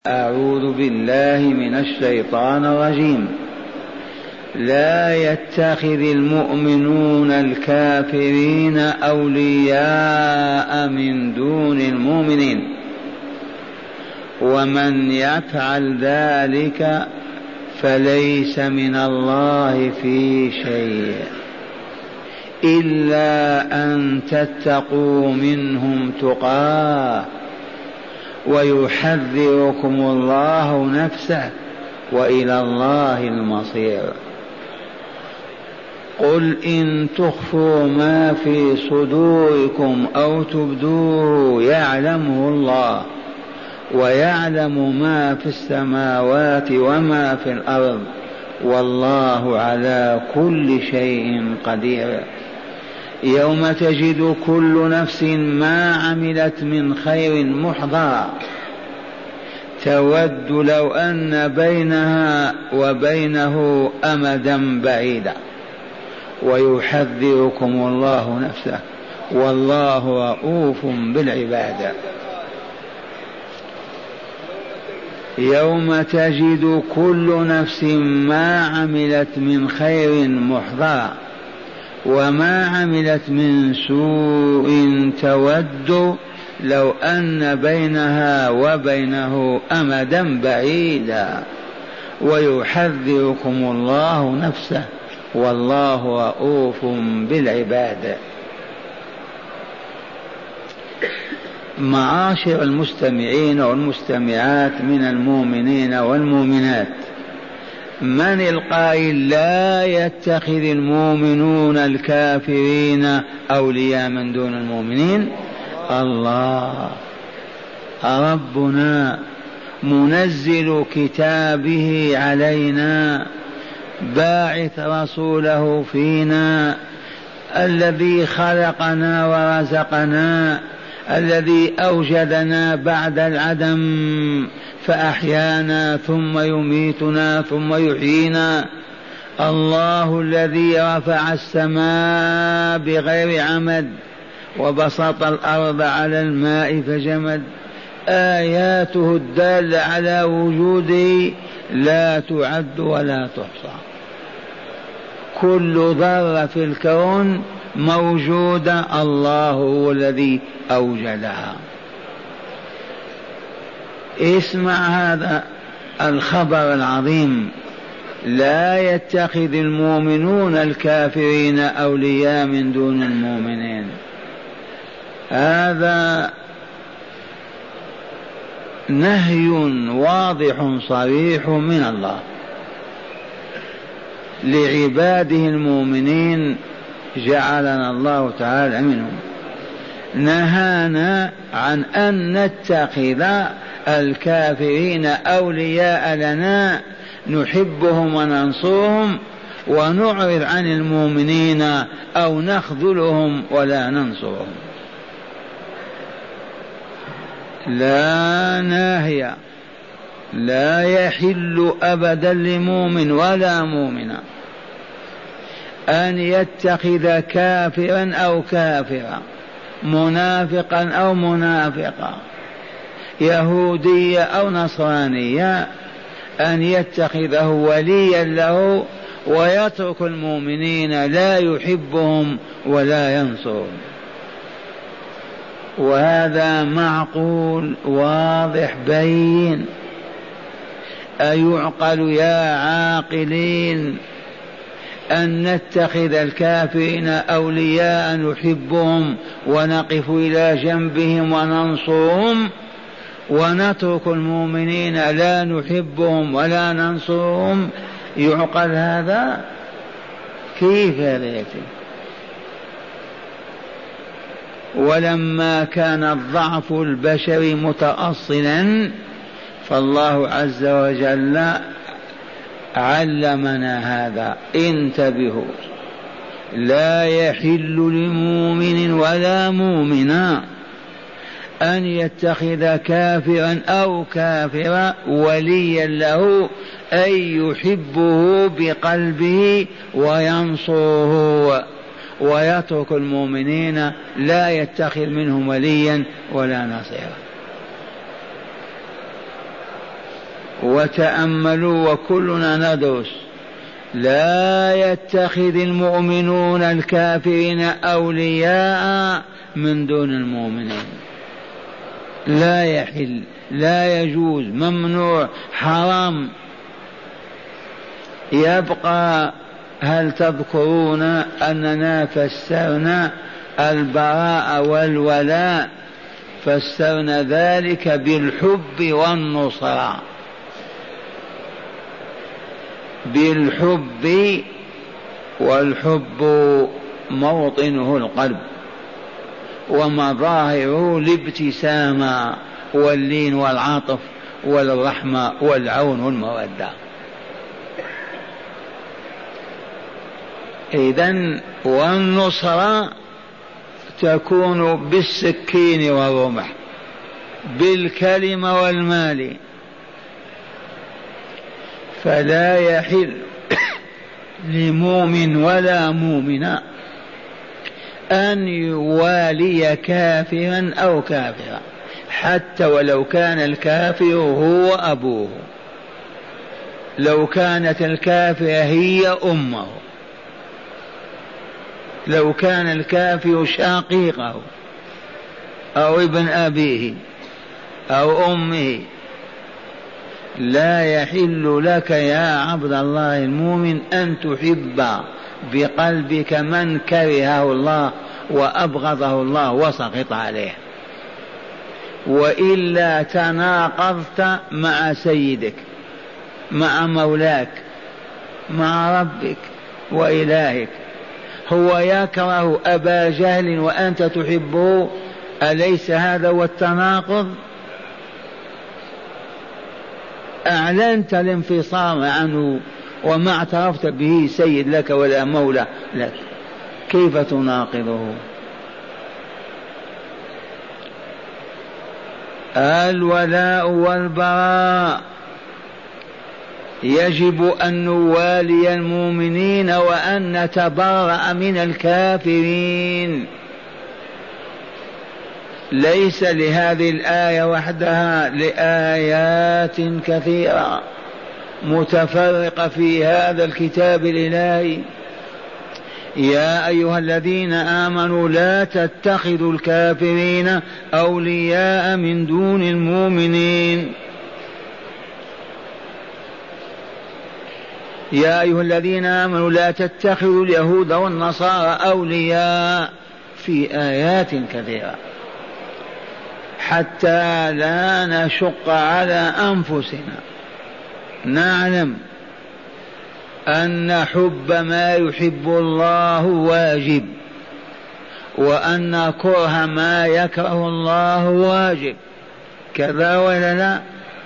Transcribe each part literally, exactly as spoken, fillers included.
أعوذ بالله من الشيطان الرجيم. لا يتخذ المؤمنون الكافرين أولياء من دون المؤمنين، ومن يفعل ذلك فليس من الله في شيء إلا أن تتقوا منهم تقاه ويحذركم الله نفسه وإلى الله المصير. قل إن تخفوا ما في صدوركم أو تبدوه يعلمه الله، ويعلم ما في السماوات وما في الأرض، والله على كل شيء قدير. يوم تجد كل نفس ما عملت من خير محضرا تود لو أن بينها وبينه أمدا بعيدا، ويحذركم الله نفسه والله رؤوف بالعباد. يوم تجد كل نفس ما عملت من خير محضرا وما عملت من سوء تود لو أن بينها وبينه أمدا بعيدا، ويحذركم الله نفسه والله رؤوف بالعباد. معاشر المستمعين والمستمعات من المؤمنين والمؤمنات، من القائل لا يتخذ المؤمنون الكافرين أولياء من دون المؤمنين؟ الله ربنا منزل كتابه علينا، باعث رسوله فينا، الذي خلقنا ورزقنا، الذي أوجدنا بعد العدم فأحيانا ثم يميتنا ثم يحيينا. الله الذي رفع السماء بغير عمد وبسط الأرض على الماء فجمد. آياته الدالة على وجوده لا تعد ولا تحصى. كل ذرة في الكون موجودة، الله هو الذي أوجدها. اسمع هذا الخبر العظيم: لا يتخذ المؤمنون الكافرين أولياء من دون المؤمنين. هذا نهي واضح صريح من الله لعباده المؤمنين، جعلنا الله تعالى منهم. نهانا عن أن نتخذ الكافرين أولياء لنا نحبهم وننصرهم، ونعرض عن المؤمنين أو نخذلهم ولا ننصرهم. لا ناهية، لا يحل أبدا لمؤمن ولا مؤمنة أن يتخذ كافرا أو كافرا، منافقا أو منافقا، يهودية أو نصرانية، أن يتخذه وليا له ويترك المؤمنين لا يحبهم ولا ينصرهم. وهذا معقول واضح بين. أيعقل يا عاقلين أن نتخذ الكافرين أولياء نحبهم ونقف إلى جنبهم وننصرهم، ونترك المؤمنين لا نحبهم ولا ننصرهم؟ يعقل هذا؟ كيف هذا يأتي؟ ولما كان الضعف البشري متأصلا فالله عز وجل علمنا هذا. انتبهوا: لا يحل لمؤمن ولا مؤمنا أن يتخذ كافرا أو كافرا وليا له، أي يحبه بقلبه وينصره، ويترك المؤمنين لا يتخذ منهم وليا ولا نصيرا. وتأملوا وكلنا ندرس، لا يتخذ المؤمنون الكافرين أولياء من دون المؤمنين، لا يحل، لا يجوز، ممنوع، حرام. يبقى هل تذكرون أننا فسرنا البراء والولاء، فسرنا ذلك بالحب والنصرة، بالحب، والحب موطنه القلب ومظاهره الابتسامة واللين والعاطف والرحمة والعون والمودة. إذن والنصرة تكون بالسكين والرمح، بالكلمة والمال. فلا يحل لمؤمن ولا مؤمنة أن يوالي كافرا أو كافرا، حتى ولو كان الكافر هو أبوه، لو كانت الكافرة هي أمه، لو كان الكافر شقيقه أو ابن أبيه أو أمه. لا يحل لك يا عبد الله المؤمن أن تحب بقلبك من كرهه الله وأبغضه الله وسخط عليه، وإلا تناقضت مع سيدك، مع مولاك، مع ربك وإلهك. هو يكره أبا جهل وأنت تحبه، أليس هذا هو التناقض؟ أعلنت الانفصام عنه وما اعترفت به سيد لك ولا مولى لك، كيف تناقضه؟ الولاء والبراء يجب أن نوالي المؤمنين وأن نتبرأ من الكافرين. ليس لهذه الآية وحدها، لآيات كثيرة متفرقة في هذا الكتاب الإلهي. يا أيها الذين آمنوا لا تتخذوا الكافرين أولياء من دون المؤمنين. يا أيها الذين آمنوا لا تتخذوا اليهود والنصارى أولياء، في آيات كثيرة، حتى لا نشق على أنفسنا. نعلم أن حب ما يحب الله واجب، وأن كره ما يكره الله واجب، كذا ولا لا؟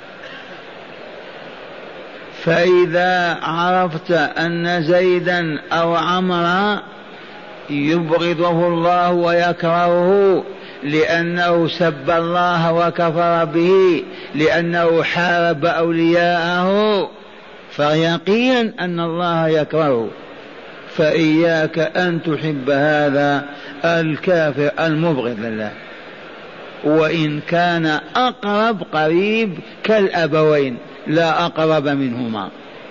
فإذا عرفت أن زيدا أو عمرا يبغضه الله ويكرهه لأنه سب الله وكفر به، لأنه حارب أولياءه، فيقينا أن الله يكرهه، فإياك أن تحب هذا الكافر المبغض لله، وإن كان أقرب قريب كالأبوين لا أقرب منهما.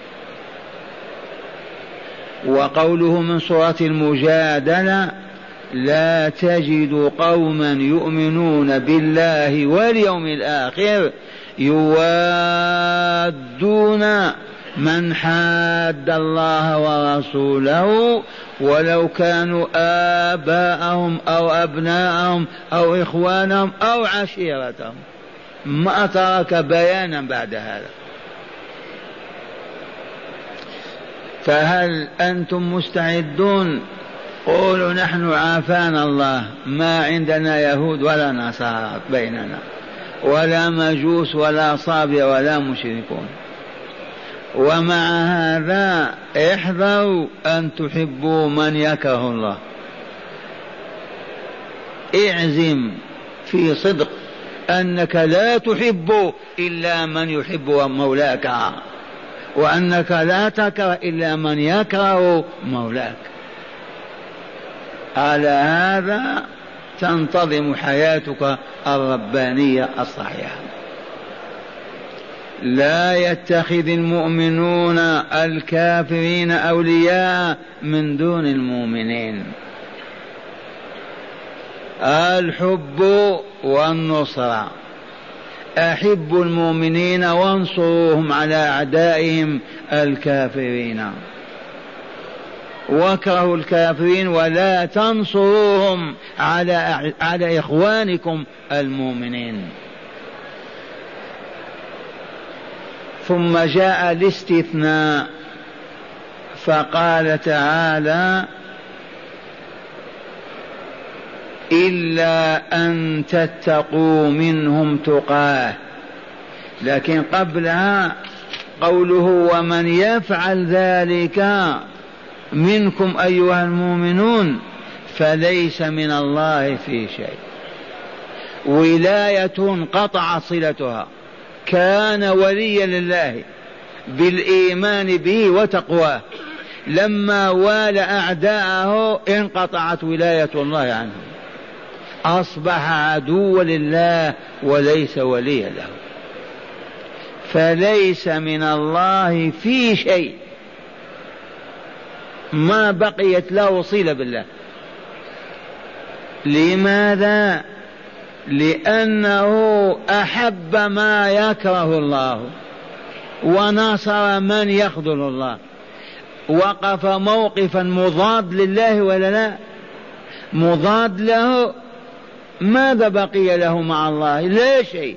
وقوله من سورة المجادلة: لا تجد قوما يؤمنون بالله واليوم الآخر يوادون من حاد الله ورسوله ولو كانوا آباءهم أو أبناءهم أو إخوانهم أو عشيرتهم. ما ترك بيانا بعد هذا. فهل أنتم مستعدون؟ قولوا: نحن عافانا الله، ما عندنا يهود ولا نصارى بيننا، ولا مجوس ولا صابئة ولا مشركون. ومع هذا احذروا أن تحبوا من يكره الله. اعزم في صدق أنك لا تحب إلا من يحب مولاك، وأنك لا تكره إلا من يكره مولاك. على هذا تنتظم حياتك الربانية الصحيحة. لا يتخذ المؤمنون الكافرين أولياء من دون المؤمنين. الحب والنصرة، أحبوا المؤمنين وانصروهم على أعدائهم الكافرين، واكرهوا الكافرين ولا تنصروهم على على إخوانكم المؤمنين. ثم جاء الاستثناء فقال تعالى إلا أن تتقوا منهم تقاه، لكن قبلها قوله ومن يفعل ذلك منكم أيها المؤمنون فليس من الله في شيء. ولاية قطع صلتها، كان وليا لله بالإيمان به وتقواه، لما والى أعداءه انقطعت ولاية الله عنه، أصبح عدوا لله وليس وليا له، فليس من الله في شيء، ما بقيت له صلة بالله. لماذا؟ لأنه أحب ما يكره الله ونصر من يخذل الله، وقف موقفا مضاد لله ولا لا؟ مضاد له، ماذا بقي له مع الله؟ لا شيء.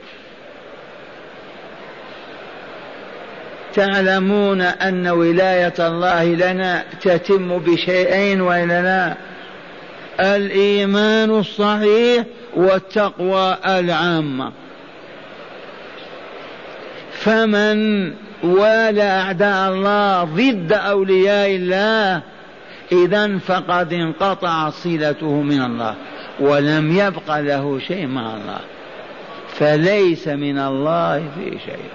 تعلمون أن ولاية الله لنا تتم بشيئين وإلا لا؟ الإيمان الصحيح والتقوى العامة. فمن والى أعداء الله ضد أولياء الله إذن فقد انقطع صلته من الله ولم يبق له شيء مع الله، فليس من الله في شيء.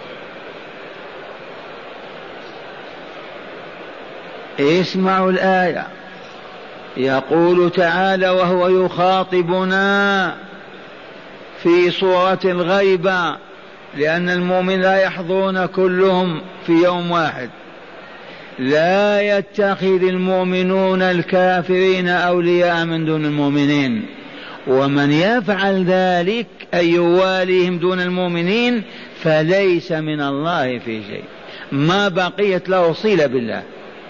اسمعوا الآية، يقول تعالى وهو يخاطبنا في سورة الغيبة، لأن المؤمن لا يحضرون كلهم في يوم واحد: لا يتخذ المؤمنون الكافرين أولياء من دون المؤمنين، ومن يفعل ذلك أي يواليهم دون المؤمنين فليس من الله في شيء، ما بقيت له صلة بالله.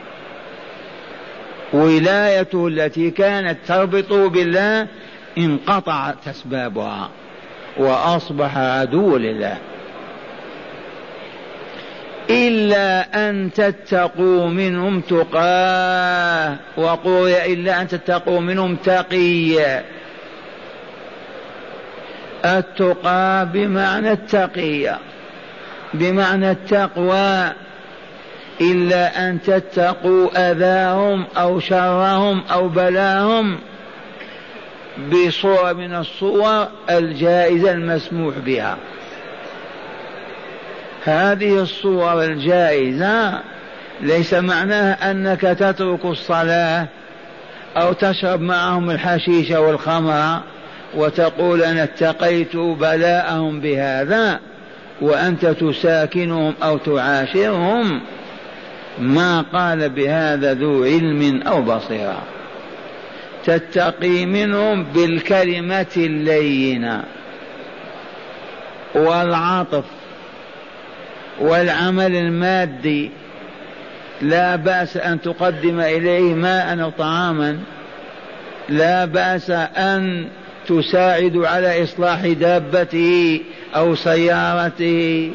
ولايته التي كانت تربط بالله انقطعت أسبابها وأصبح عدو لله. إلا أن تتقوا منهم تقاه، وقرئ إلا أن تتقوا منهم تقيا. التقى بمعنى التقية، بمعنى التقوى. إلا أن تتقوا أذاهم أو شرهم أو بلاهم بصورة من الصور الجائزة المسموح بها. هذه الصور الجائزة ليس معناها أنك تترك الصلاة أو تشرب معهم الحشيش والخمر وتقول أنا اتقيت بلاءهم بهذا وأنت تساكنهم أو تعاشرهم. ما قال بهذا ذو علم أو بصيرة. تتقي منهم بالكلمة اللينة والعطف والعمل المادي، لا بأس أن تقدم إليه ماء أو طعاما، لا بأس أن تساعد على إصلاح دابته أو سيارته،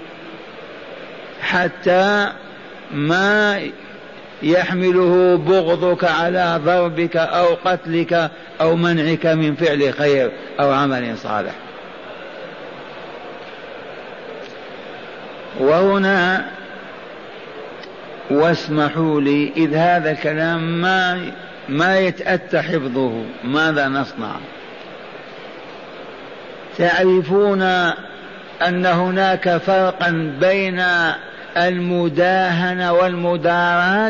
حتى ما يحمله بغضك على ضربك أو قتلك أو منعك من فعل خير أو عمل صالح. وهنا واسمحوا لي، إذ هذا الكلام ما ما يتأتى حفظه، ماذا نصنع؟ تعرفون أن هناك فرقا بين المداهنة والمداراة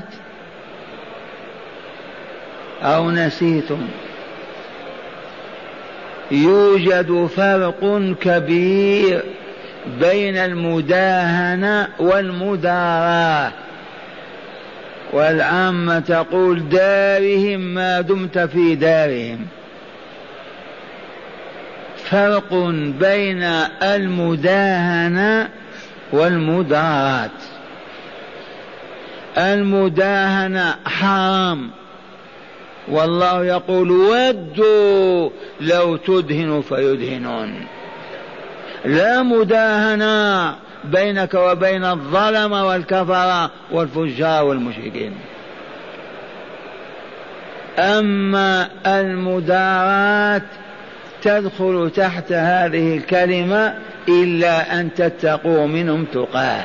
أو نسيتم؟ يوجد فرق كبير بين المداهنة والمداراة. والعامة تقول دارهم ما دمت في دارهم. فرق بين المداهنة والمداراة. المداهنة حرام، والله يقول ودوا لو تدهن فيدهنون. لا مداهنة بينك وبين الظلمة والكفرة والفجار والمشركين. أما المداراة تدخل تحت هذه الكلمة إلا أن تتقوا منهم تقاه.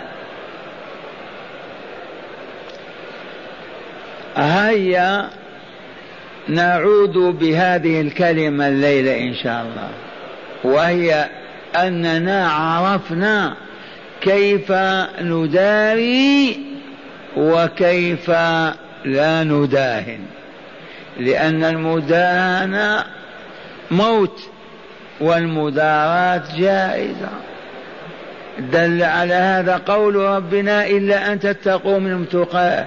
هيا نعود بهذه الكلمة الليلة إن شاء الله، وهي أننا عرفنا كيف نداري وكيف لا نداهن، لأن المداهنة موت والمداراة جائزة. دل على هذا قول ربنا إلا أن تتقوا منهم تقاه.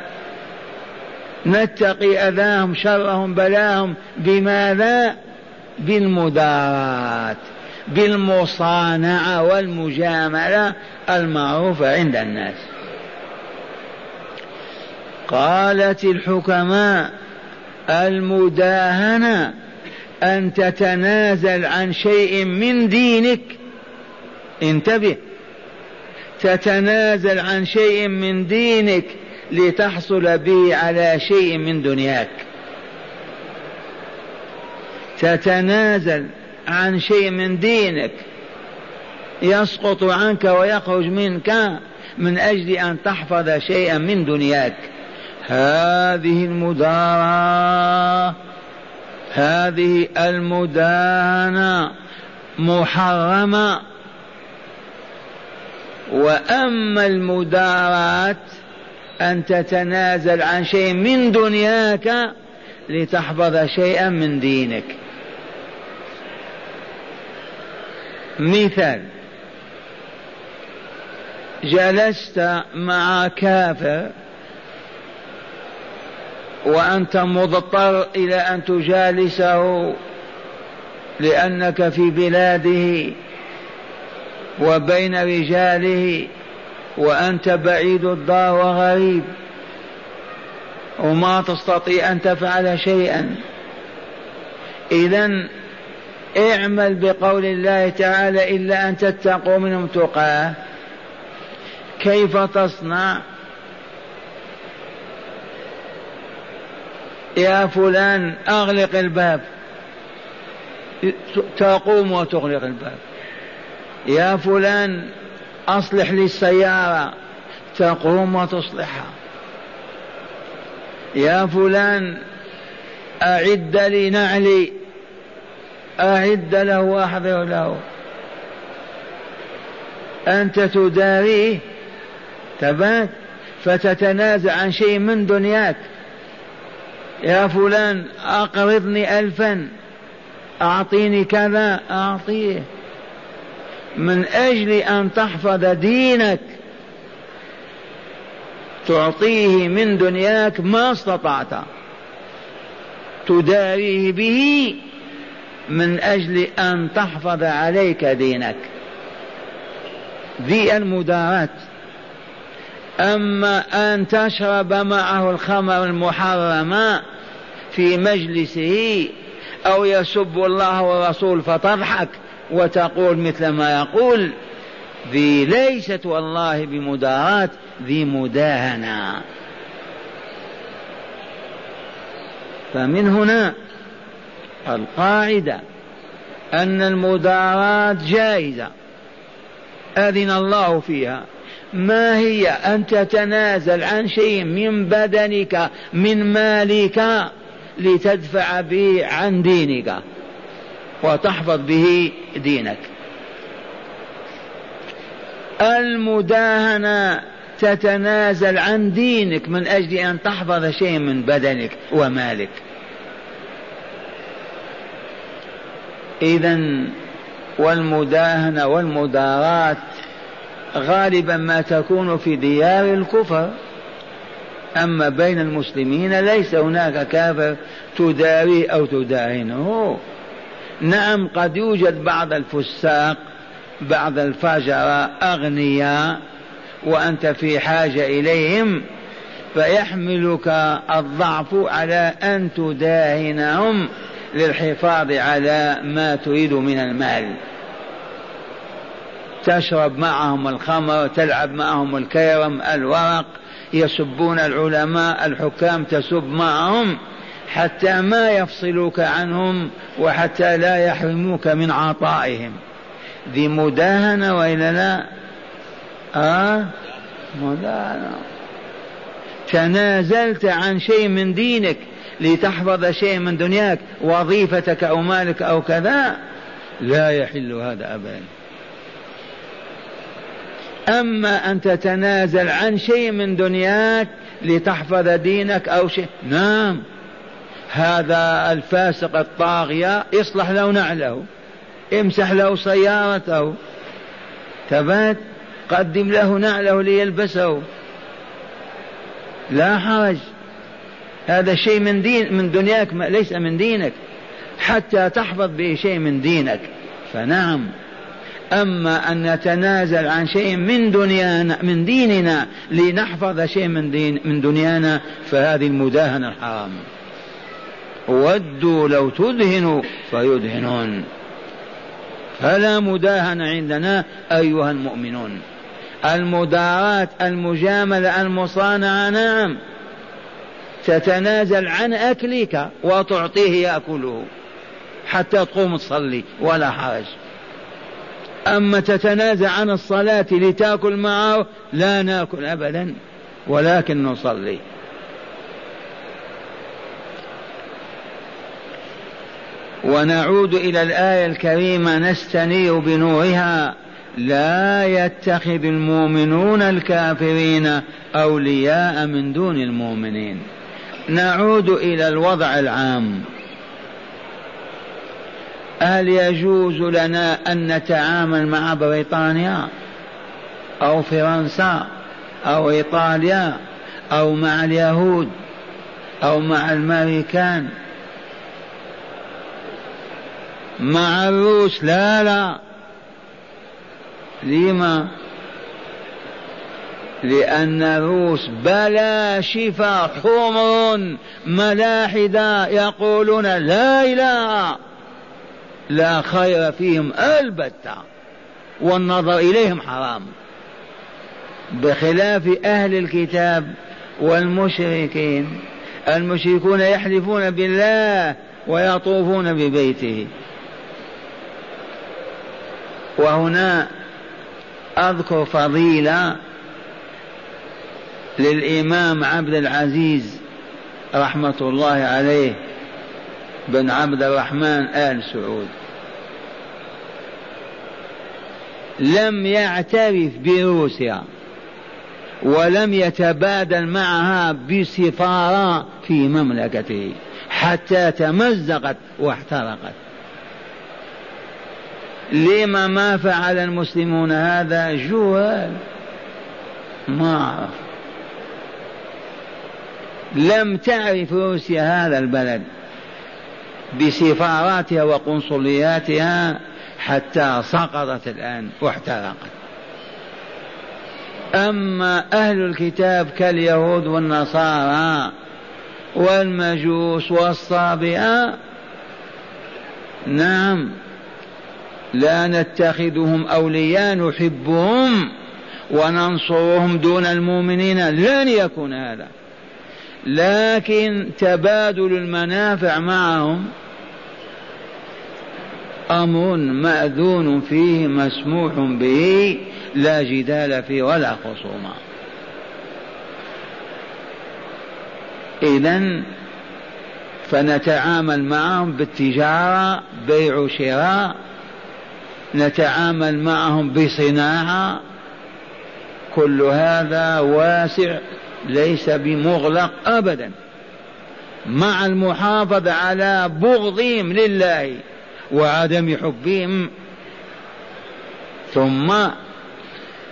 نتقي أذاهم شرهم بلاهم بماذا؟ بالمداراة، بالمصانعة والمجاملة المعروفة عند الناس. قالت الحكماء المداهنة أن تتنازل عن شيء من دينك. انتبه، تتنازل عن شيء من دينك لتحصل به على شيء من دنياك. تتنازل عن شيء من دينك يسقط عنك ويخرج منك من أجل أن تحفظ شيئا من دنياك. هذه المداراة، هذه المداهنة محرمة. وأما المداراة أن تتنازل عن شيء من دنياك لتحفظ شيئا من دينك. مثال: جلست مع كافر وأنت مضطر إلى أن تجالسه لأنك في بلاده وبين رجاله وأنت بعيد الدار وغريب وما تستطيع أن تفعل شيئا. إذن اعمل بقول الله تعالى إلا أن تتقوا منهم تقاه. كيف تصنع؟ يا فلان أغلق الباب، تقوم وتغلق الباب. يا فلان أصلح لي السيارة، تقوم وتصلحها. يا فلان أعد لي نعلي، أعد له وأحضر له. أنت تداريه تبات فتتنازع عن شيء من دنياك. يا فلان أقرضني ألفا، أعطيني كذا، أعطيه من أجل أن تحفظ دينك. تعطيه من دنياك ما استطعت، تداريه به من أجل أن تحفظ عليك دينك. ذي المداراة. أما أن تشرب معه الخمر المحرمة في مجلسه أو يسب الله والرسول فتضحك وتقول مثل ما يقول، ذي ليست والله بمداراة، ذي مداهنة. فمن هنا القاعدة أن المداراة جائزة أذن الله فيها. ما هي؟ أن تتنازل عن شيء من بدنك من مالك لتدفع به عن دينك وتحفظ به دينك. المداهنة تتنازل عن دينك من أجل أن تحفظ شيء من بدنك ومالك. إذن والمداهنة والمداراة غالبا ما تكون في ديار الكفر، أما بين المسلمين ليس هناك كافر تداريه أو تداهنه. نعم قد يوجد بعض الفساق بعض الفجر أغنياء وأنت في حاجة إليهم، فيحملك الضعف على أن تداهنهم للحفاظ على ما تريد من المال. تشرب معهم الخمر، تلعب معهم الكيرم، الورق، يسبون العلماء الحكام تسب معهم حتى ما يفصلوك عنهم وحتى لا يحرموك من عطائهم. ذي مداهنة وإلا لا؟ آه مداهنة. تنازلت عن شيء من دينك لتحفظ شيء من دنياك، وظيفتك أو مالك أو كذا، لا يحل هذا أبدا. أما أن تتنازل عن شيء من دنياك لتحفظ دينك أو شيء، نعم هذا الفاسق الطاغية اصلح له نعله، امسح له سيارته، تبات قدم له نعله ليلبسه، لا حرج. هذا شيء من دين من دنياك ليس من دينك، حتى تحفظ به شيء من دينك فنعم. أما أن نتنازل عن شيء من دنيانا من ديننا لنحفظ شيء من دين من دنيانا فهذه المداهنة الحرام. ودوا لو تدهنوا فيدهنون. فلا مداهنة عندنا أيها المؤمنون. المداراة المجاملة المصانعة نعم، تتنازل عن أكلك وتعطيه يأكله حتى تقوم تصلي ولا حرج. أما تتنازع عن الصلاة لتأكل معه، لا نأكل أبدا ولكن نصلي. ونعود إلى الآية الكريمة نستنير بنورها: لا يتخذ المؤمنون الكافرين أولياء من دون المؤمنين. نعود إلى الوضع العام. هل يجوز لنا أن نتعامل مع بريطانيا أو فرنسا أو إيطاليا أو مع اليهود أو مع الأمريكان مع الروس؟ لا لا. لما؟ لأن الروس بلا شفا حمر ملاحدة يقولون لا إله، لا خير فيهم البتة، والنظر إليهم حرام، بخلاف أهل الكتاب والمشركين. المشركون يحلفون بالله ويطوفون ببيته. وهنا أذكر فضيلة للإمام عبد العزيز رحمة الله عليه بن عبد الرحمن آل سعود. لم يعترف بروسيا ولم يتبادل معها بسفارة في مملكته حتى تمزقت واحترقت. لما ما فعل المسلمون هذا؟ جهال، ما عرف. لم تعرف روسيا هذا البلد بسفاراتها وقنصلياتها حتى سقطت الآن واحترقت. أما أهل الكتاب كاليهود والنصارى والمجوس والصابئة نعم لا نتخذهم أولياء، نحبهم وننصرهم دون المؤمنين، لن يكون هذا. لكن تبادل المنافع معهم أمر مأذون فيه مسموح به، لا جدال فيه ولا خصومة. إذن فنتعامل معهم بالتجارة، بيع وشراء، نتعامل معهم بصناعة، كل هذا واسع ليس بمغلق أبدا، مع المحافظة على بغضهم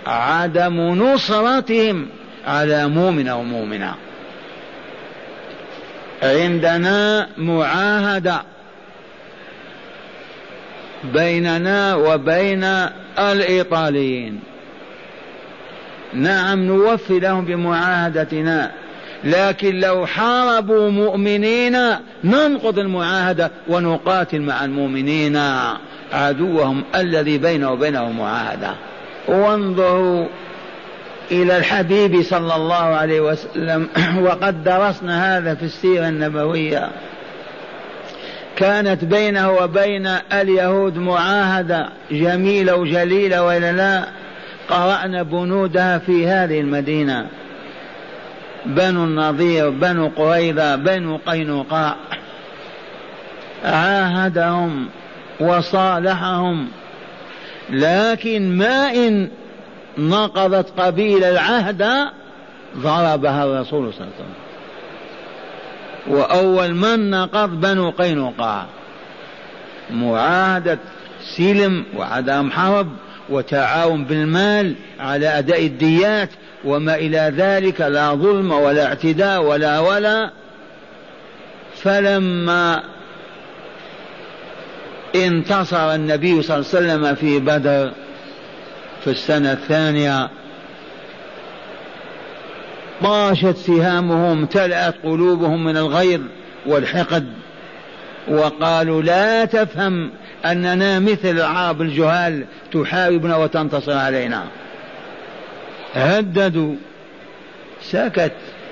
عدم نصرتهم على مؤمن أو مؤمنة. عندنا معاهدة بيننا وبين الإيطاليين، نعم نوفي لهم بمعاهدتنا، لكن لو حاربوا مؤمنين ننقض المعاهدة ونقاتل مع المؤمنين عدوهم الذي بينه وبينهم معاهدة. وانظروا إلى الحبيب صلى الله عليه وسلم، وقد درسنا هذا في السيرة النبوية، كانت بينه وبين اليهود معاهدة جميلة وجليلة ولا لا؟ قرأنا بنودها في هذه المدينة، بنو النضير، بنو قريظة، بنو قينقاع، عاهدهم وصالحهم، لكن ما إن نقضت قبيل العهد ضربها الرسول صلى الله عليه وسلم، وأول من نقض بنو قينقاع، معاهدة سلم وعدم حرب وتعاون بالمال على أداء الديات وما إلى ذلك، لا ظلم ولا اعتداء ولا ولا. فلما انتصر النبي صلى الله عليه وسلم في بدر في السنة الثانية، طاشت سهامهم، امتلأت قلوبهم من الغيظ والحقد، وقالوا لا تفهم أننا مثل العرب الجهال تحاربنا وتنتصر علينا. هددوا، سكت.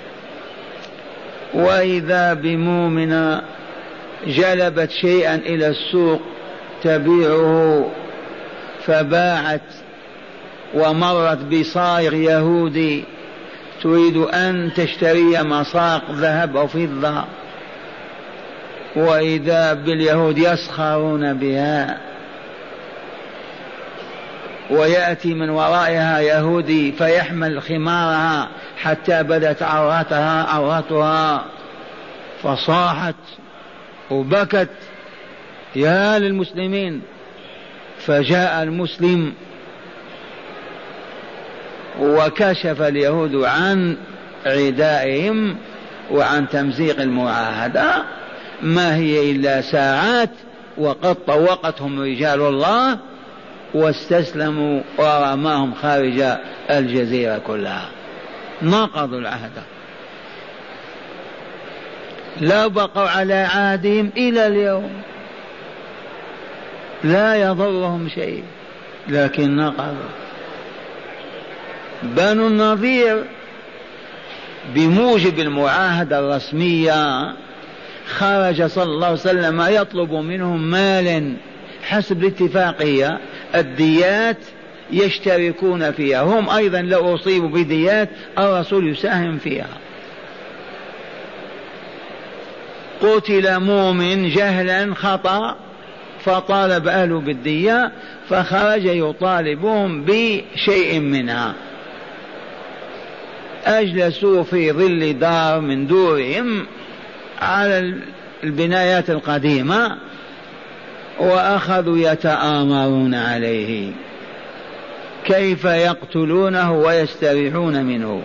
وإذا بمؤمنة جلبت شيئا إلى السوق تبيعه، فباعت ومرت بصائغ يهودي تريد أن تشتري مساق ذهب أو فضة، وإذا باليهود يسخرون بها، ويأتي من ورائها يهودي فيحمل خمارها حتى بدت عورتها عورتها، فصاحت وبكت يا للمسلمين. فجاء المسلم وكشف اليهود عن عدائهم وعن تمزيق المعاهدة، ما هي إلا ساعات وقد طوقتهم رجال الله واستسلموا ورماهم خارج الجزيرة كلها، نقضوا العهد، لا بقوا على عهدهم إلى اليوم، لا يضرهم شيء، لكن نقضوا. بنو النضير بموجب المعاهدة الرسمية خرج صلى الله عليه وسلم يطلب منهم مالا حسب الاتفاقية، الديات يشتركون فيها، هم أيضا لو أصيبوا بديات الرسول يساهم فيها. قتل مؤمن جهلا خطأ فطالب أهله بالدية، فخرج يطالبهم بشيء منها، أجلسوا في ظل دار من دورهم على البنايات القديمة وأخذوا يتآمرون عليه كيف يقتلونه ويستريحون منه.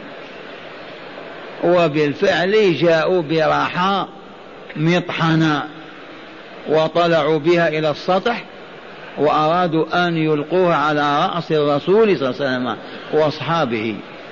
وبالفعل جاءوا براحة مطحنة وطلعوا بها إلى السطح وأرادوا أن يلقوها على رأس الرسول صلى الله عليه وسلم وأصحابه،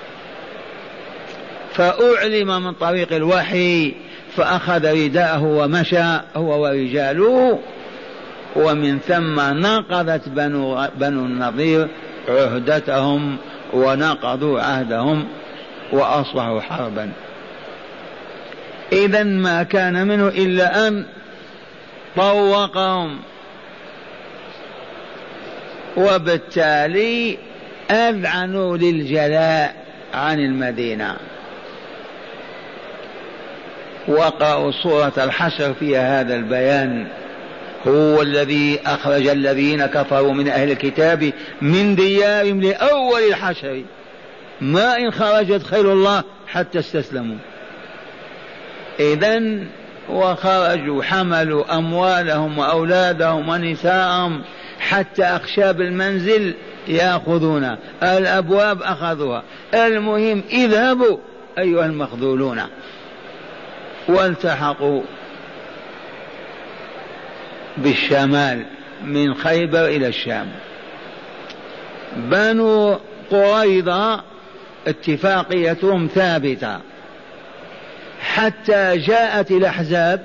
فأعلم من طريق الوحي فأخذ رداءه ومشى هو ورجاله، ومن ثم نقضت بنو, بنو النضير عهدتهم ونقضوا عهدهم وأصبحوا حربا. إذن ما كان منه إلا أن طوقهم، وبالتالي أذعنوا للجلاء عن المدينة. وقرأوا سورة الحشر فيها هذا البيان: هو الذي أخرج الذين كفروا من أهل الكتاب من ديارهم لأول الحشر ما إن خرجت خير الله حتى استسلموا. إذن وخرجوا حملوا أموالهم وأولادهم ونساءهم حتى أخشاب المنزل يأخذون الأبواب أخذوها. المهم اذهبوا أيها المخذولون. والتحقوا بالشمال من خيبر إلى الشام. بنو قريظة اتفاقيتهم ثابتة حتى جاءت الأحزاب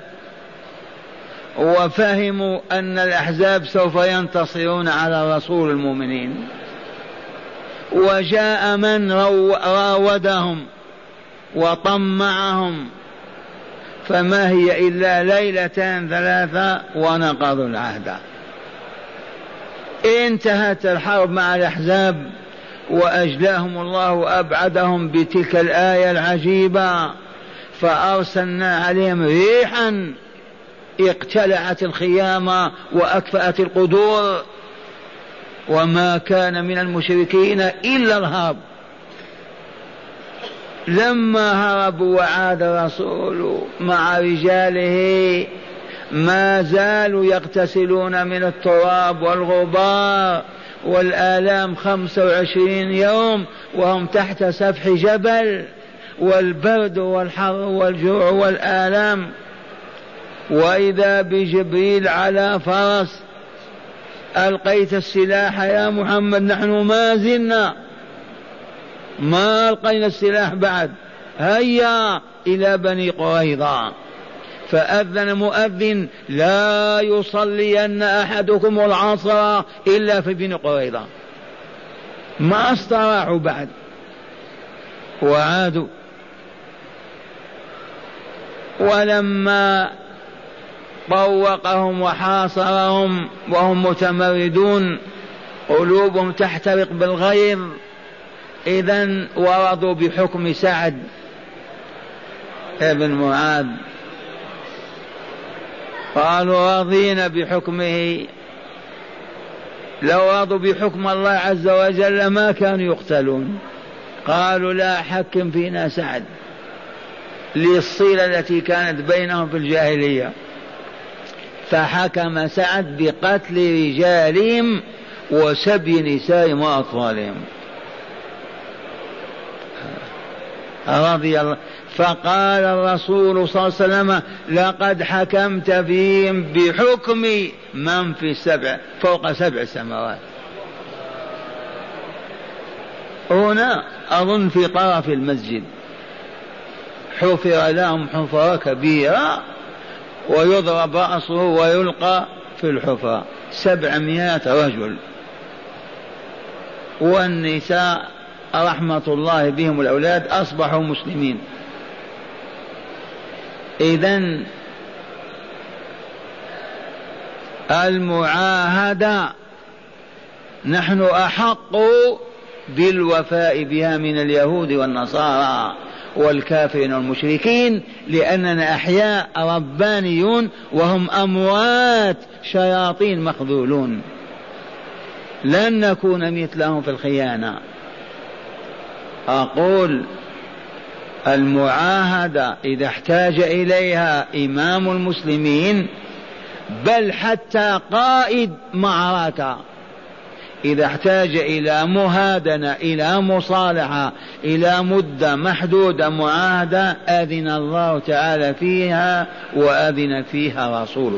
وفهموا أن الأحزاب سوف ينتصرون على رسول المؤمنين، وجاء من راودهم وطمعهم، فما هي إلا ليلتان ثلاثة ونقضوا العهد. انتهت الحرب مع الأحزاب وأجلاهم الله وأبعدهم بتلك الآية العجيبة: فأرسلنا عليهم ريحا اقتلعت الخيام وأكفأت القدور، وما كان من المشركين إلا الهرب. لما هربوا وعاد الرسول مع رجاله ما زالوا يغتسلون من التراب والغبار والآلام خمسة وعشرين يوم وهم تحت سفح جبل، والبرد والحر والجوع والآلام. وإذا بجبريل على فرس: ألقيت السلاح يا محمد؟ نحن ما زلنا ما ألقينا السلاح بعد، هيا إلى بني قريظة. فأذن مؤذن: لا يصلين أحدكم العصر إلا في بني قريظة. ما استراحوا بعد وعادوا. ولما طوقهم وحاصرهم وهم متمردون قلوبهم تحترق بالغيظ، إذن ورضوا بحكم سعد ابن معاذ، قالوا رضينا بحكمه. لو رضوا بحكم الله عز وجل ما كانوا يقتلون. قالوا: لا، حكم فينا سعد، للصلة التي كانت بينهم في الجاهلية. فحكم سعد بقتل رجالهم وسبي نسائهم وأطفالهم رضي الله. فقال الرسول صلى الله عليه وسلم: لقد حكمت فيهم بحكم من في السبع فوق سبع سماوات. هنا أظن في طرف المسجد حفر لهم حفرة كبيرة ويضرب رأسه ويلقى في الحفرة سبعمائة رجل، والنساء رحمة الله بهم الأولاد أصبحوا مسلمين. إذن المعاهدة نحن أحق بالوفاء بها من اليهود والنصارى والكافرين والمشركين، لأننا أحياء ربانيون وهم أموات شياطين مخذولون، لن نكون مثلهم في الخيانة. أقول المعاهدة إذا احتاج إليها إمام المسلمين، بل حتى قائد معركة إذا احتاج إلى مهادنة إلى مصالحة إلى مدة محدودة معاهدة، أذن الله تعالى فيها وأذن فيها رسوله.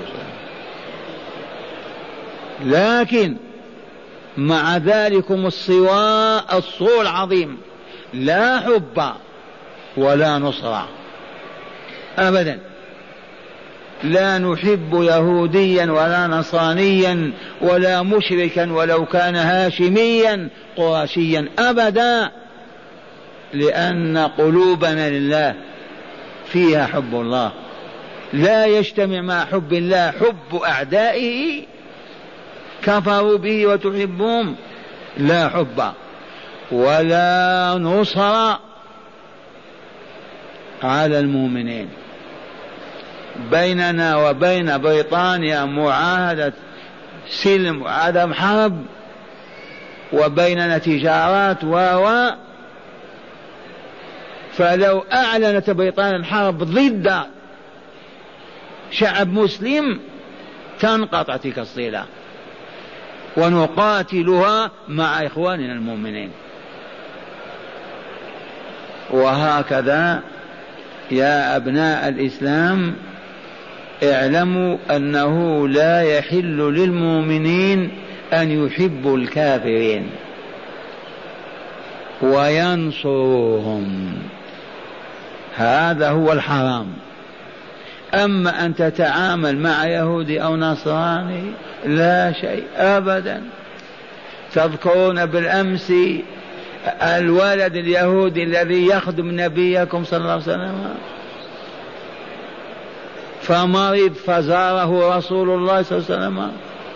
لكن مع ذلكم الصواء الصول العظيم: لا حب ولا نصرة أبدا. لا نحب يهوديا ولا نصرانيا ولا مشركا ولو كان هاشميا قرشيا أبدا، لأن قلوبنا لله فيها حب الله. لا يجتمع مع حب الله حب أعدائه كفروا به وتحبهم، لا حب ولا نصر على المؤمنين. بيننا وبين بريطانيا معاهدة سلم وعدم حرب، وبيننا تجارات و فلو أعلنت بريطانيا الحرب ضد شعب مسلم تنقطع تلك الصلة. ونقاتلها مع إخواننا المؤمنين. وهكذا يا أبناء الإسلام اعلموا أنه لا يحل للمؤمنين أن يحبوا الكافرين وينصرهم، هذا هو الحرام. أما أن تتعامل مع يهودي أو نصراني لا شيء أبدا. تذكرون بالأمس الولد اليهودي الذي يخدم نبيكم صلى الله عليه وسلم فمرض فزاره رسول الله صلى الله عليه وسلم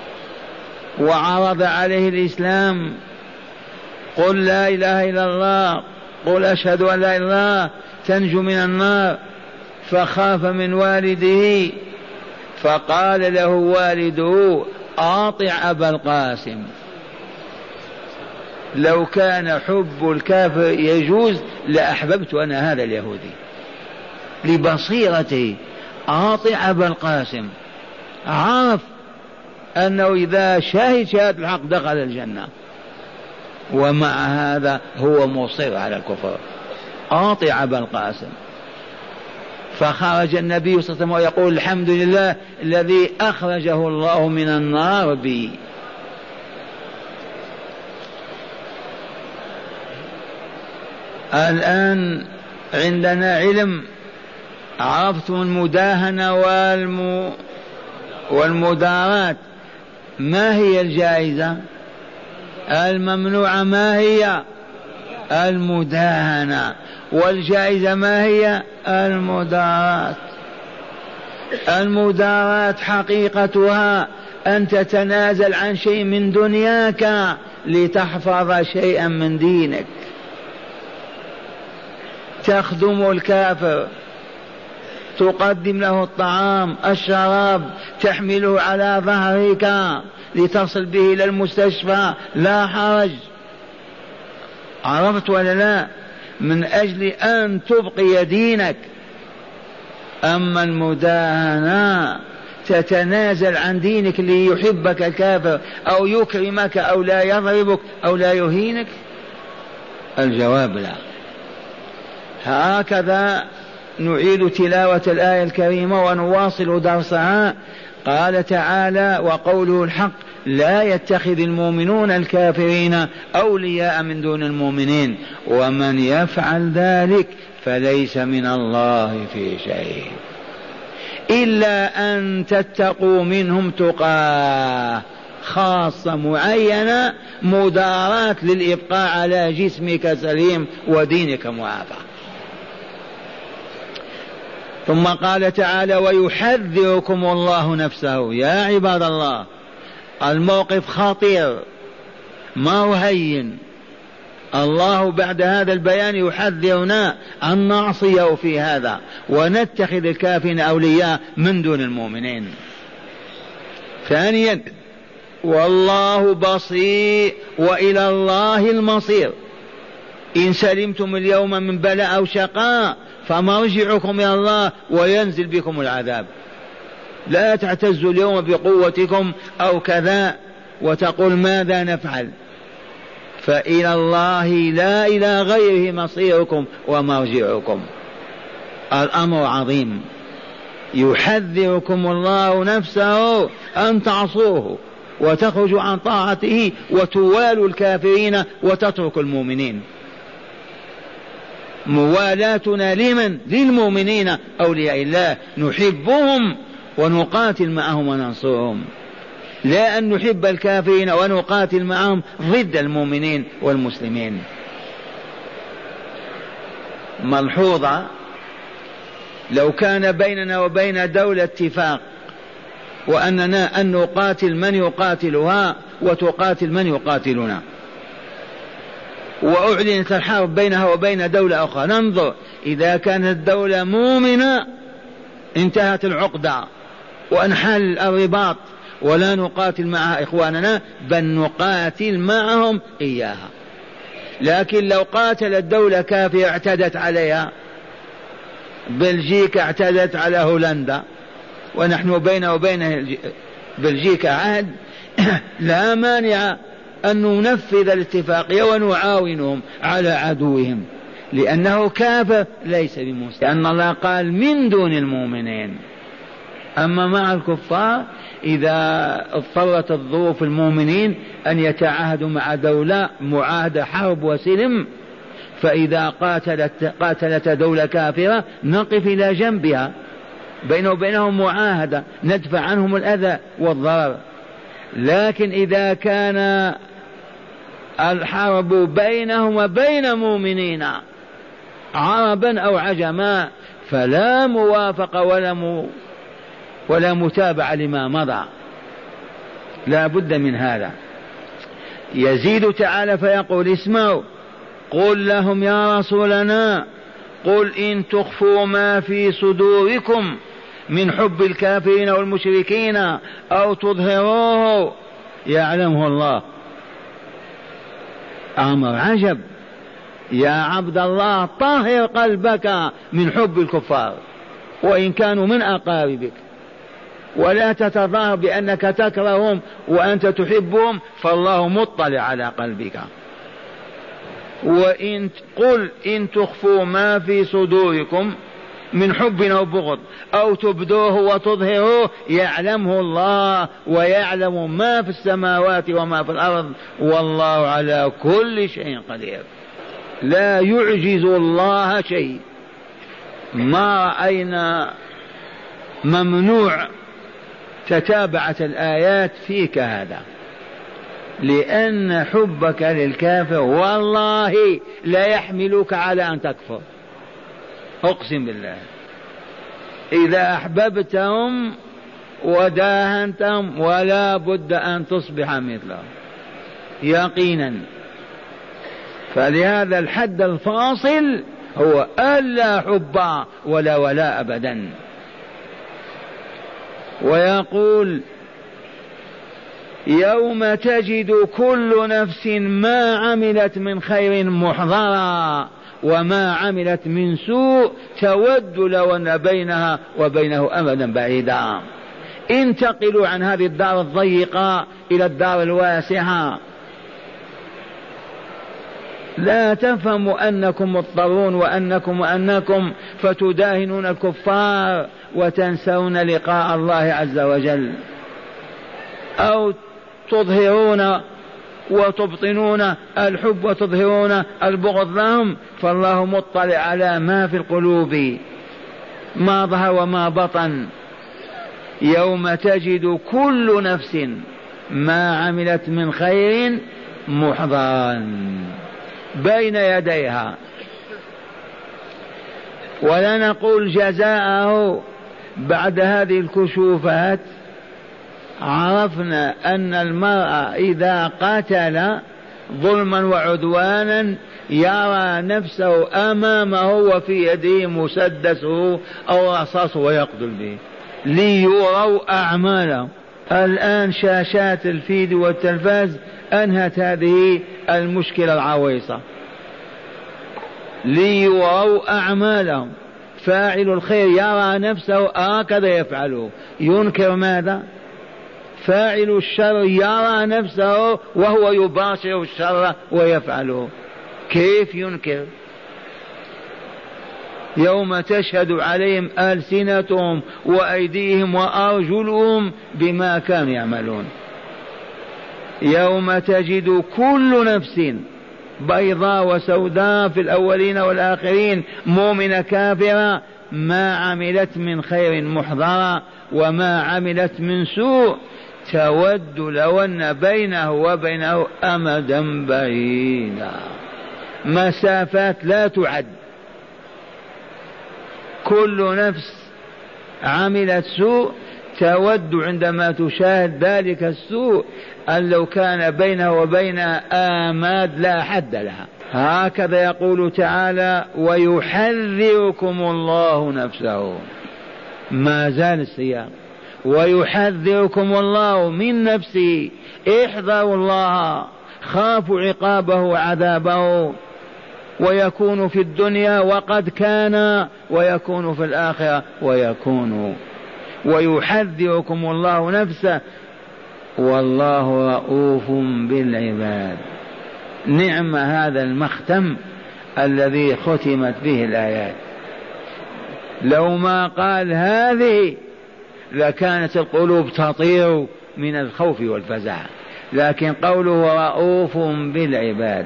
وعرض عليه الإسلام، قل لا إله إلا الله، قل أشهد أن لا إله إلا الله تنجو من النار. فخاف من والده فقال له والده أطع أبا القاسم. لو كان حب الكافر يجوز لأحببت أنا هذا اليهودي لبصيرته. أطع أبا القاسم، عرف أنه إذا شهد شهادة الحق دخل الجنة، ومع هذا هو مصر على الكفر. أطع أبا القاسم. فخرج النبي صلى الله عليه وسلم ويقول الحمد لله الذي أخرجه الله من النار بي. الآن عندنا علم، عرفتم المداهنة والم... والمدارات. ما هي الجائزة الممنوعة؟ ما هي المداهنة. والجائزة ما هي المدارات. المدارات حقيقتها أن تتنازل عن شيء من دنياك لتحفظ شيئا من دينك. تخدم الكافر، تقدم له الطعام الشراب، تحمله على ظهرك لتصل به إلى المستشفى، لا حرج. عرفت ولا لا؟ من أجل أن تبقي دينك. أما المداهنة تتنازل عن دينك ليحبك الكافر أو يكرمك أو لا يضربك أو لا يهينك. الجواب لا. هكذا نعيد تلاوة الآية الكريمة ونواصل درسها. قال تعالى وقوله الحق لا يتخذ المؤمنون الكافرين أولياء من دون المؤمنين ومن يفعل ذلك فليس من الله في شيء إلا أن تتقوا منهم تقاه خاصة معينة، مداراة للإبقاء على جسمك سليم ودينك معافى. ثم قال تعالى ويحذركم الله نفسه. يا عباد الله الموقف خطير ما هو هين. الله بعد هذا البيان يحذرنا أن نعصيه في هذا ونتخذ الكافرين أولياء من دون المؤمنين. ثانيا والله بصير وإلى الله المصير. إن سلمتم اليوم من بلاء أو شقاء فمرجعكم إلى الله وينزل بكم العذاب. لا تعتزوا اليوم بقوتكم أو كذا وتقول ماذا نفعل، فإلى الله لا إلى غيره مصيركم ومرجعكم. الأمر عظيم. يحذركم الله نفسه أن تعصوه وتخرجوا عن طاعته وتوالوا الكافرين وتتركوا المؤمنين. موالاتنا لمن؟ للمؤمنين أولياء الله، نحبهم ونقاتل معهم وننصرهم، لا أن نحب الكافرين ونقاتل معهم ضد المؤمنين والمسلمين. ملحوظة، لو كان بيننا وبين دولة اتفاق وأننا أن نقاتل من يقاتلها وتقاتل من يقاتلنا وأعلنت الحرب بينها وبين دولة أخرى، ننظر إذا كانت الدولة مؤمنة انتهت العقدة وانحل الرباط ولا نقاتل معها إخواننا بل نقاتل معهم إياها. لكن لو قاتلت دولة كافرة اعتدت عليها، بلجيكا اعتدت على هولندا ونحن بين وبين بلجيكا عهد، لا مانع أن ننفذ الاتفاقية ونعاونهم على عدوهم، لأنه كافر ليس بمسلم، لأن الله قال من دون المؤمنين. أما مع الكفار إذا اضطرت الظروف المؤمنين أن يتعاهدوا مع دولة معاهدة حرب وسلم، فإذا قاتلت, قاتلت دولة كافرة نقف إلى جنبها، بينه وبينهم معاهدة ندفع عنهم الأذى والضرر. لكن إذا كان الحرب بينهم وبين مؤمنين عربا أو عجما فلا موافقة ولا م... ولا متابعة لما مضى، لا بد من هذا. يزيد تعالى فيقول اسمعوا قل لهم يا رسولنا قل إن تخفوا ما في صدوركم من حب الكافرين والمشركين أو تظهروه يعلمه الله. أمر عجب يا عبد الله، طهر قلبك من حب الكفار وإن كانوا من أقاربك، ولا تتظاهر بأنك تكرههم وأنت تحبهم، فالله مطلع على قلبك. وإن قل إن تخفوا ما في صدوركم من حب أو بغض أو تبدوه وتظهروه يعلمه الله ويعلم ما في السماوات وما في الأرض والله على كل شيء قدير. لا يعجز الله شيء. ما رأينا ممنوع تتابعت الآيات فيك هذا، لأن حبك للكافر والله لا يحملك على أن تكفر، أقسم بالله. إذا أحببتهم وداهنتهم ولا بد أن تصبح مثلهم يقينا. فلهذا الحد الفاصل هو ألا حب ولا ولا أبدا. ويقول يوم تجد كل نفس ما عملت من خير محضرا وما عملت من سوء تود لو أن بينها وبينه أمدا بعيدا. انتقلوا عن هذه الدار الضيقة إلى الدار الواسعة. لا تفهموا أنكم مضطرون وأنكم وأنكم فتداهنون الكفار وتنسون لقاء الله عز وجل، أو تظهرون وتبطنون الحب وتظهرون البغض لهم، فالله مطلع على ما في القلوب ما ظهر وما بطن. يوم تجد كل نفس ما عملت من خير محضرا بين يديها، ولا نقول جزاءه بعد هذه الكشوفات. عرفنا أن المرأة إذا قتل ظلما وعدوانا يرى نفسه أمامه وفي يده مسدسه أو رصاصه ويقتل به ليروا أعماله. الآن شاشات الفيديو والتلفاز أنهت هذه المشكلة العويصة، ليروا أعمالهم. فاعل الخير يرى نفسه هكذا يفعله، ينكر ماذا؟ فاعل الشر يرى نفسه وهو يباشر الشر ويفعله، كيف ينكر؟ يوم تشهد عليهم ألسنتهم وأيديهم وأرجلهم بما كانوا يعملون. يوم تجد كل نفس بيضاء وسوداء في الأولين والآخرين مؤمنة كافرة ما عملت من خير محضرة وما عملت من سوء تود لو أن بينه وبينه أمدا بعيدا، مسافات لا تعد. كل نفس عملت سوء تود عندما تشاهد ذلك السوء أن لو كان بينه وبينها آماد لا حد لها. هكذا يقول تعالى ويحذركم الله نفسه، ما زال السياق ويحذركم الله من نفسه. احذروا الله، خافوا عقابه وعذابه، ويكون في الدنيا وقد كان، ويكون في الآخرة ويكون. ويحذركم الله نفسه والله رؤوف بالعباد. نعم هذا المختم الذي ختمت به الآيات. لو ما قال هذه لكانت القلوب تطير من الخوف والفزع، لكن قوله رؤوف بالعباد،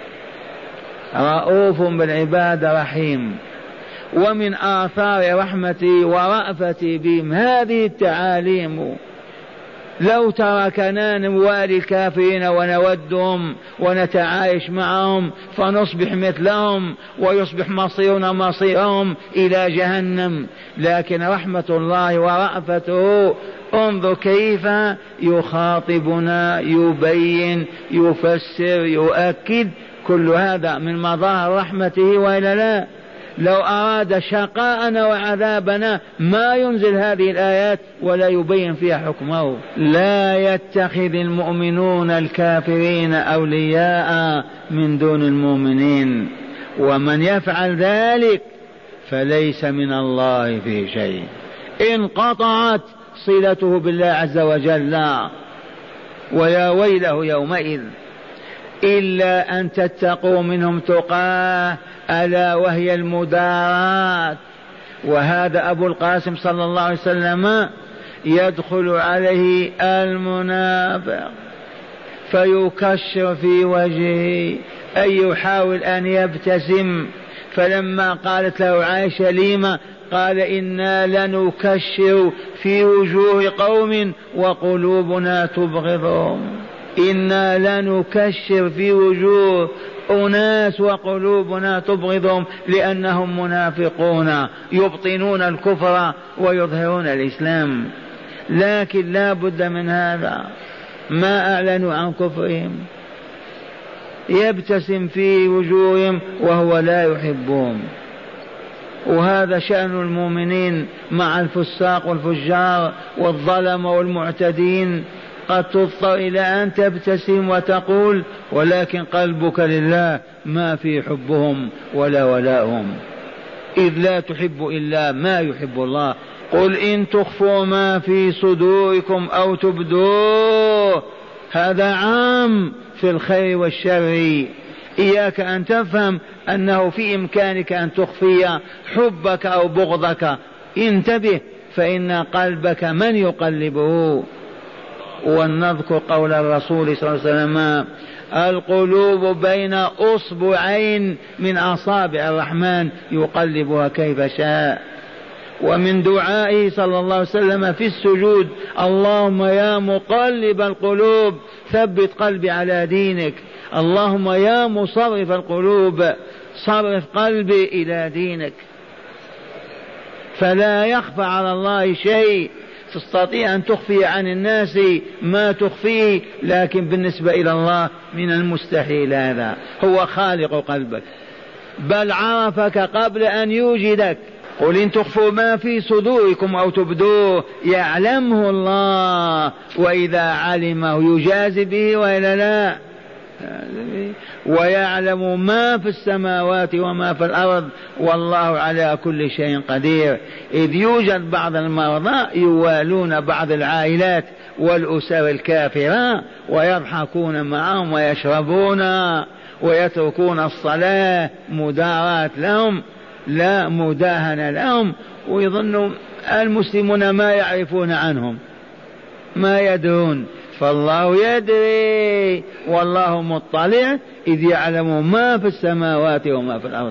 رؤوف بالعباد رحيم. ومن آثار رحمتي ورأفتي بهم هذه التعاليم. لو تركنا نوالي الكافرين ونودهم ونتعايش معهم فنصبح مثلهم ويصبح مصيرنا مصيرهم إلى جهنم، لكن رحمة الله ورأفته انظر كيف يخاطبنا، يبين، يفسر، يؤكد، كل هذا من مظاهر رحمته وإلا لا؟ لو أراد شقاءنا وعذابنا ما ينزل هذه الآيات ولا يبين فيها حكمه. لا يتخذ المؤمنون الكافرين أولياء من دون المؤمنين، ومن يفعل ذلك فليس من الله في شيء، انقطعت صلته بالله عز وجل، لا ويا ويله يومئذ، إلا أن تتقوا منهم تقاه ألا وهي المدارات. وهذا أبو القاسم صلى الله عليه وسلم يدخل عليه المنافق فيكشر في وجهه أي يحاول أن يبتسم، فلما قالت له عائشة لما قال إنا لنكشر في وجوه قوم وقلوبنا تبغضهم. إنا لنكشر في وجوه أناس وقلوبنا تبغضهم لأنهم منافقون يبطنون الكفر ويظهرون الإسلام، لكن لا بد من هذا، ما أعلنوا عن كفرهم، يبتسم في وجوههم وهو لا يحبهم. وهذا شأن المؤمنين مع الفساق والفجار والظلم والمعتدين، قد تضطر إلى أن تبتسم وتقول ولكن قلبك لله ما في حبهم ولا ولاهم، إذ لا تحب إلا ما يحب الله. قل إن تخفوا ما في صدوركم أو تبدوه، هذا عام في الخير والشر. إياك أن تفهم أنه في إمكانك أن تخفي حبك أو بغضك، انتبه فإن قلبك من يقلبه. ونذكر قول الرسول صلى الله عليه وسلم القلوب بين أصبعين من أصابع الرحمن يقلبها كيف شاء. ومن دعائه صلى الله عليه وسلم في السجود اللهم يا مقلب القلوب ثبت قلبي على دينك، اللهم يا مصرف القلوب صرف قلبي إلى دينك. فلا يخفى على الله شيء، تستطيع أن تخفي عن الناس ما تخفيه، لكن بالنسبة إلى الله من المستحيل، هذا هو خالق قلبك، بل عرفك قبل أن يوجدك. قل إن تخفوا ما في صدوركم أو تبدوه يعلمه الله، وإذا علمه يجازي به وإلا لا، ويعلم ما في السماوات وما في الأرض والله على كل شيء قدير. إذ يوجد بعض المرضى يوالون بعض العائلات والأسر الكافرة ويضحكون معهم ويشربون ويتركون الصلاة مداراة لهم لا مداهنة لهم، ويظن المسلمون ما يعرفون عنهم ما يدرون، فالله يدري والله مطلع إذ يعلم ما في السماوات وما في الأرض.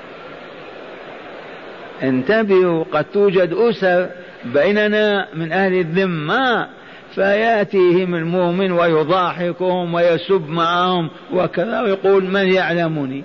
انتبهوا، قد توجد أسر بيننا من أهل الذمة فيأتيهم المؤمن ويضاحكهم ويسب معهم وكذا ويقول من يعلمني،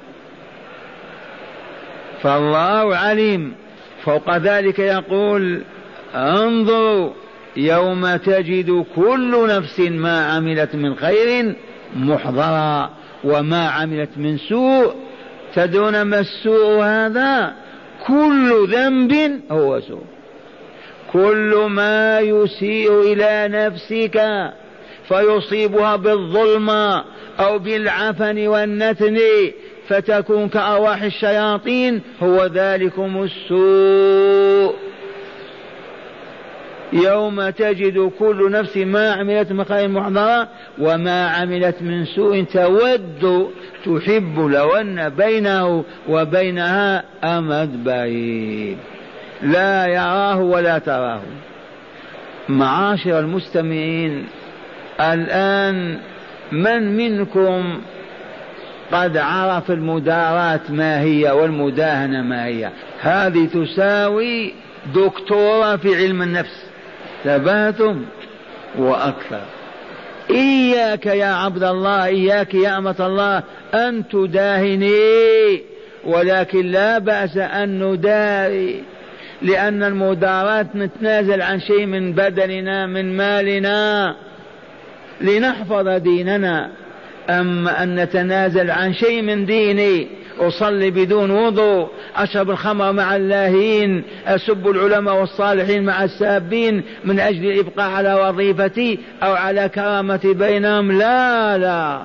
فالله عليم. فوق ذلك يقول انظروا يوم تجد كل نفس ما عملت من خير محضرا وما عملت من سوء. تدرون ما السوء هذا؟ كل ذنب هو سوء، كل ما يسيء إلى نفسك فيصيبها بالظلم أو بالعفن والنتن فتكون كأرواح الشياطين، هو ذلكم السوء. يوم تجد كل نفس ما عملت من خير محضرة وما عملت من سوء تود تحب لو أن بينه وبينها أمد بعيد لا يراه ولا تراه. معاشر المستمعين، الآن من منكم قد عرف المداراة ما هي والمداهنة ما هي؟ هذه تساوي دكتورة في علم النفس، ثباتم وأكثر. إياك يا عبد الله، إياك يا أمة الله أن تداهني، ولكن لا بأس أن نداري، لأن المداراة نتنازل عن شيء من بدننا من مالنا لنحفظ ديننا. أما أن نتنازل عن شيء من ديني، أصلي بدون وضوء، أشرب الخمر مع اللاهين، أسب العلماء والصالحين مع السابين من أجل الإبقاء على وظيفتي أو على كرامتي بينهم، لا لا،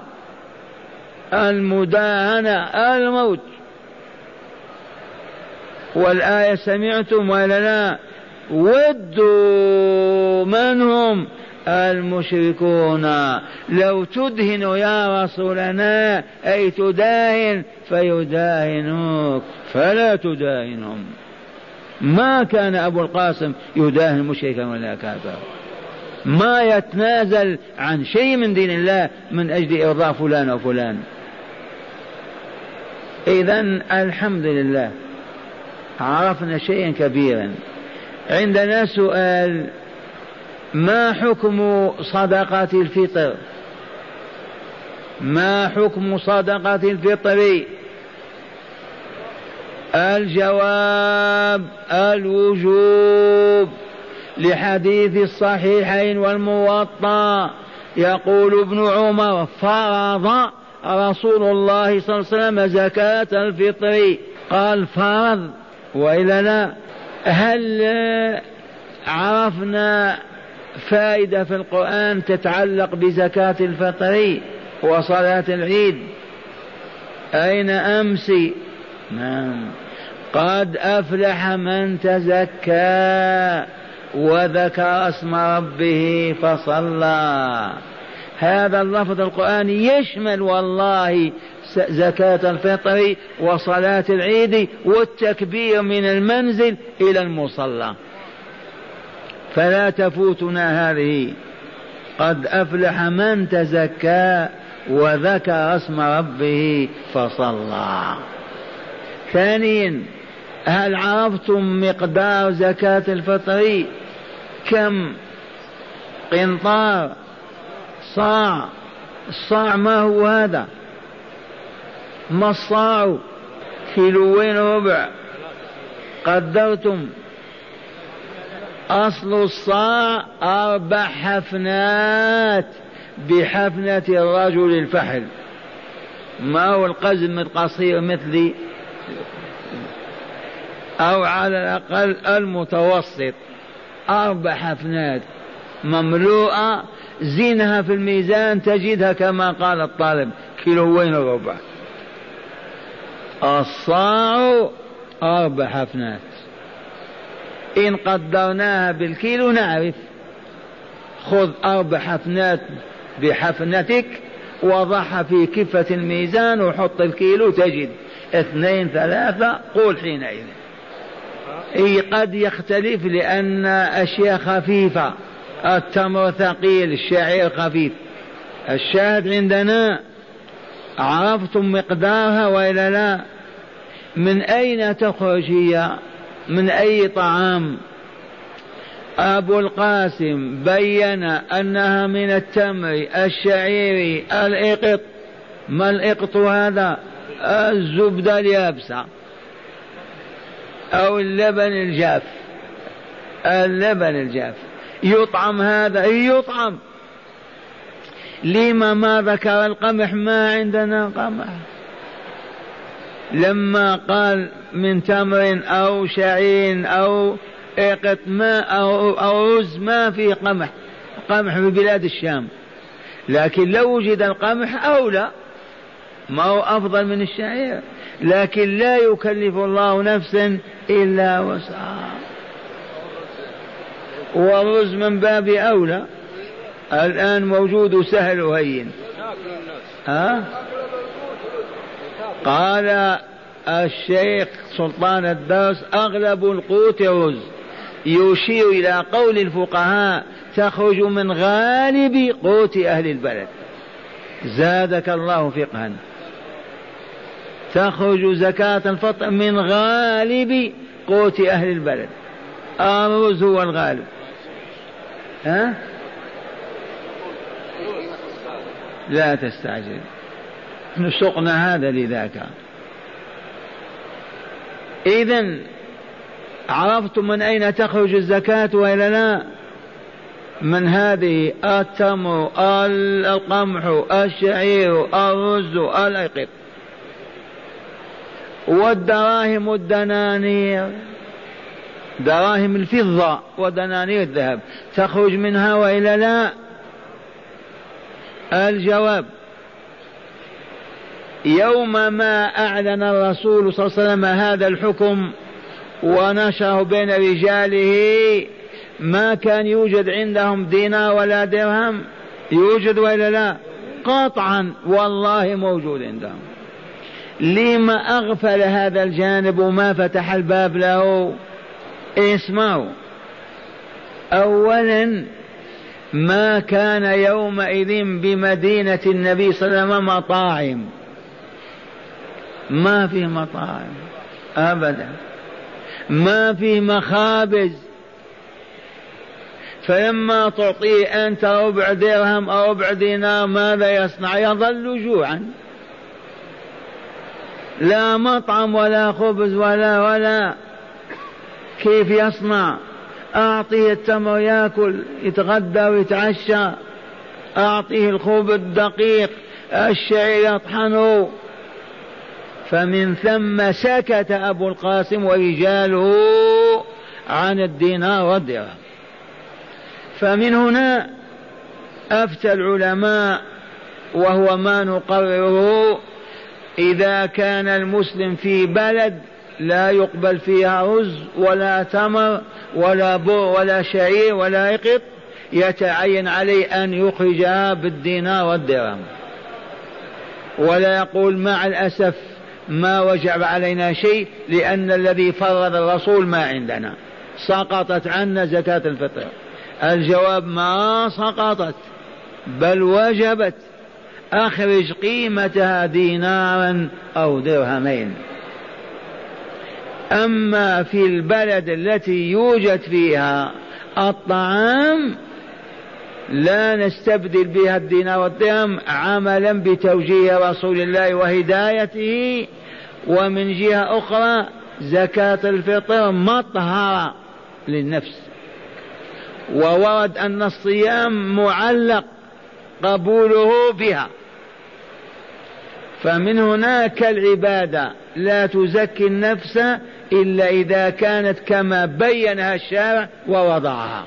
المداهنة الموت. والآية سمعتم ولا لا؟ ودوا من هم؟ المشركون. لو تدهن يا رسولنا أي تداهن فيداهنوك، فلا تداهنهم. ما كان أبو القاسم يداهن مشركا ولا كافرا، ما يتنازل عن شيء من دين الله من أجل إرضاء فلان وفلان. إذن الحمد لله عرفنا شيئا كبيرا. عندنا سؤال: ما حكم صدقة الفطر؟ ما حكم صدقة الفطر؟ الجواب: الوجوب، لحديث الصحيحين والموطأ يقول ابن عمر: فرض رسول الله صلى الله عليه وسلم زكاة الفطر. قال فرض وإلا لا؟ هل عرفنا فائدة في القرآن تتعلق بزكاة الفطر وصلاة العيد؟ أين أمسي؟ نعم، قد أفلح من تزكى وذكر اسم ربه فصلى. هذا اللفظ القرآني يشمل والله زكاة الفطر وصلاة العيد والتكبير من المنزل إلى المصلى، فلا تفوتنا هذه. قد أفلح من تزكى وذكر اسم ربه فصلى. ثانيا: هل عرفتم مقدار زكاة الفطر؟ كم قنطار؟ صاع. الصاع ما هو هذا؟ ما الصاع؟ كيلوين ربع. قدرتم؟ أصل الصاع أربع حفنات بحفنة الرجل الفحل. ما هو القزم القصير مثلي، أو على الأقل المتوسط، أربع حفنات مملوءة، زينها في الميزان تجدها كما قال الطالب كيلوين ربع. الصاع أربع حفنات، إن قدرناها بالكيلو نعرف. خذ أربع حفنات بحفنتك وضعها في كفة الميزان وحط الكيلو تجد اثنين ثلاثة. قول حينئذ. إيه قد يختلف لأن أشياء خفيفة، التمر ثقيل، الشعير خفيف. الشاهد عندنا عرفتم مقدارها وإلا لا؟ من أين تخرج هي؟ من أي طعام؟ أبو القاسم بين أنها من التمر، الشعير، الإقط. ما الإقط هذا؟ الزبدة اليابسة أو اللبن الجاف. اللبن الجاف يطعم هذا؟ يطعم. لما ما ذكر القمح؟ ما عندنا قمح. لما قال من تمر أو شعير أو إقط ما أو, أو رز ما في قمح. قمح في بلاد الشام، لكن لو وجد القمح أولى، ما هو أفضل من الشعير، لكن لا يكلف الله نفسا إلا وسعها. والرز من باب أولى، الآن موجود سهل وهين. ها؟ قال الشيخ سلطان الدرس أغلب القوت رز، يشير إلى قول الفقهاء تخرج من غالب قوت أهل البلد. زادك الله فقها. تخرج زكاة الفطر من غالب قوت أهل البلد، الرز هو الغالب. ها؟ لا تستعجل، نسقنا هذا لذاك. إذن عرفتم من أين تخرج الزكاة وإلا لا؟ من هذه: التمر، القمح، الشعير، الرز، الأقط. والدراهم الدنانير، دراهم الفضة ودنانير الذهب، تخرج منها وإلا لا؟ الجواب: يوم ما أعلن الرسول صلى الله عليه وسلم هذا الحكم ونشره بين رجاله ما كان يوجد عندهم دينار ولا درهم. يوجد ولا لا؟ قطعا والله موجود عندهم. لما أغفل هذا الجانب وما فتح الباب له؟ اسمعوا: أولا ما كان يومئذ بمدينة النبي صلى الله عليه وسلم مطاعم، ما في مطاعم أبدا، ما في مخابز. فلما تعطيه أنت ربع درهم أو ربع دينار ماذا يصنع؟ يظل جوعا. لا مطعم ولا خبز ولا ولا كيف يصنع؟ أعطيه التمر يأكل يتغدى ويتعشى، أعطيه الخبز الدقيق الشعير يطحنه. فمن ثم سكت أبو القاسم ورجاله عن الدينار والدرهم. فمن هنا أفتى العلماء وهو ما نقرره: إذا كان المسلم في بلد لا يقبل فيها رز ولا تمر ولا بر ولا شعير ولا إقط، يتعين عليه أن يخرجها بالدينار والدرهم، ولا يقول مع الأسف ما وجب علينا شيء لأن الذي فرض الرسول ما عندنا، سقطت عنا زكاة الفطر. الجواب: ما سقطت بل وجبت. أخرج قيمتها دينارا أو درهمين. أما في البلد التي يوجد فيها الطعام لا نستبدل بها الدينار والدرهم عملا بتوجيه رسول الله وهدايته. ومن جهة أخرى زكاة الفطر مطهرة للنفس، وورد أن الصيام معلق قبوله بها. فمن هناك العبادة لا تزكي النفس إلا إذا كانت كما بينها الشارع ووضعها.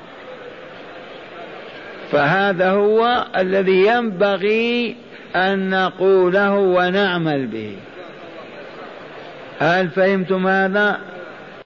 فهذا هو الذي ينبغي أن نقوله ونعمل به. هل فهمتم هذا؟